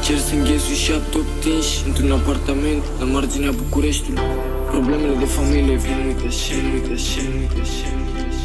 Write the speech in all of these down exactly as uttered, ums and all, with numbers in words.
încerc să înghezui șapte opt tinși într-un apartament la marginea Bucureștiului. Problemele de familie vin, uite și uite și uite și uite și.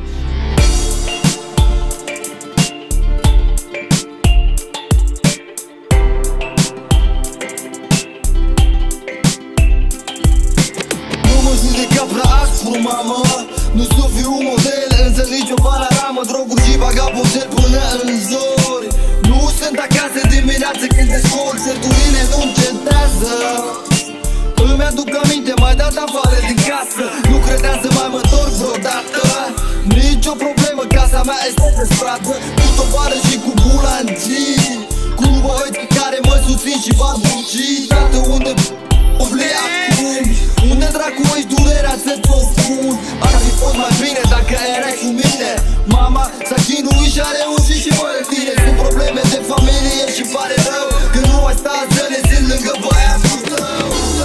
Nu mă judeca prea aspru, mamă. Nu s-o fiu un model, însă nici o panoramă. Droguri și vagabondel până în zori. Nu sunt acasă dimineață când te scol. Certurile nu încetează. Îmi aduc aminte, mai dat afară din casă. Nu credeam să mai mă întorc vreodată. Nici o problemă, casa mea este pe stradă. Cu tovară și cu bulangii, cu băieți care mă susțin și barbucii. Tată, unde plec acum? Unde dracu ești durerea să-ți o spun? Ar fi fost mai bine dacă erai cu mine. Mama s-a chinuit și a reușit și fără tine. Sunt probleme de familie și pare rău că nu ai stat să le țin lângă băiatul tău.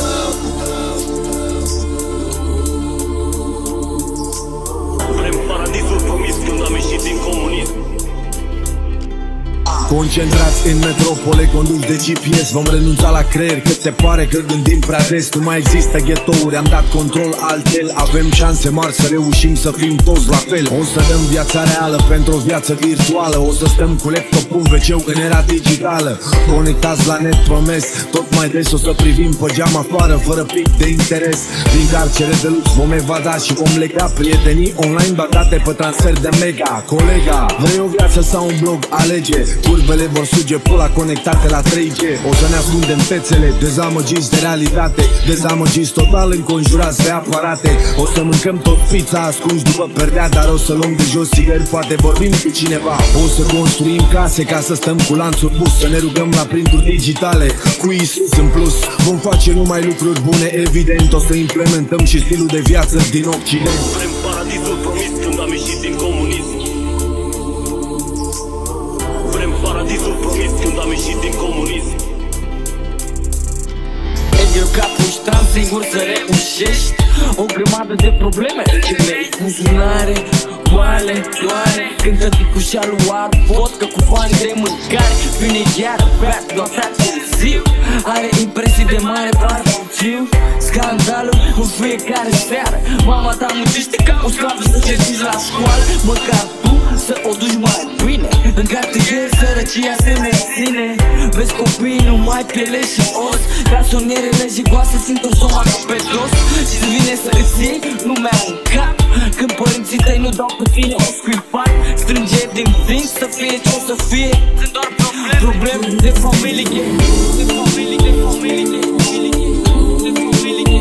Vrem paradisul promis când am ieșit din comunism. Concentrați în metropole, conduși de G P S. Vom renunța la creier, cât se pare că gândim prea des. Nu mai există ghetouri, am dat control altel. Avem șanse mari să reușim să fim toți la fel. O să dăm viața reală pentru o viață virtuală. O să stăm cu laptopul în ve ce în era digitală. Conectați la net, promes, tot mai des. O să privim pe geam afară, fără pic de interes. Din carcere de lux vom evada și vom lega prietenii online bazate pe transfer de mega. Colega, vrei o viață sau un blog? Alege. Curvele vor suge pula conectate la trei G. O să ne ascundem fețele, dezamăgiți de realitate. Dezamăgiți total înconjurați de aparate. O să mâncăm tot pizza ascunși după perdea. Dar o să luăm de jos țigări, poate vorbim cu cineva. O să construim case ca să stăm cu lanțuri bus. Să ne rugăm la printuri digitale cu Isus în plus. Vom face numai lucruri bune, evident. O să implementăm și stilul de viață din Occident. Vrem paradisul promis când am ieșit din comunism. Paradisul promis când am ieșit din comunism. E greu ca puștan singur să reușești. O grămadă de probleme înțelegi. Buzunare, moale, doare. Cântă ticușa luat vodcă cu bani de mâncare. Vine iar beat noaptea târziu. Are impresii de mare parfuciu. Scandalul în fiecare seară. Mama ta muncește ca o sclavă să cerciți la școală. Măcar tu să o duci mai bine. În cartier sărăcia se menține. Vezi copiii numai piele și os. Garsonierele jigoase simt o soară pe dos. Și-ți vine să îți iei lumea în cap. Când părinții tăi nu dau pe tine o scuipat. Strânge din dinți să fie ce o să fie. Sunt doar probleme, probleme de familie. De familie, de familie, de familie, de familie.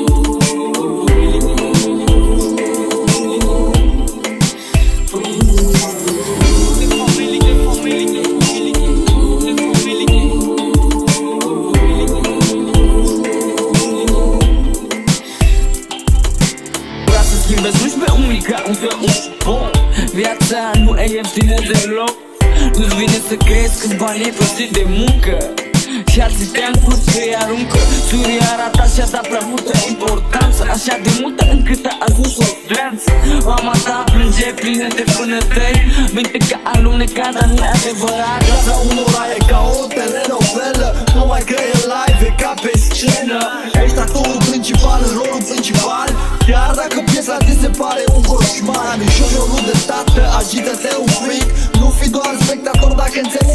Vezi pe unii ca un fel un spon. Viața nu e ieftină deloc. Nu-ți vine să crezi câți bani ai plătit de muncă. Și alții te-am pus să-i aruncă. Suria arată și-a dat prea multă importanță. Așa de multă încât a ajuns o glanță. Mama ta plânge plină de pânătăi. Minte ca alunecat, dar nu e adevărat. Viața unora e ca o telenovelă. Numai că e live, e ca pe scenă. Ești actorul principal în rolul principal. Chiar dacă piesa ți se pare un coșmar. Jojo de tată, agită-te un pic. Nu fi doar spectator dacă înțelegi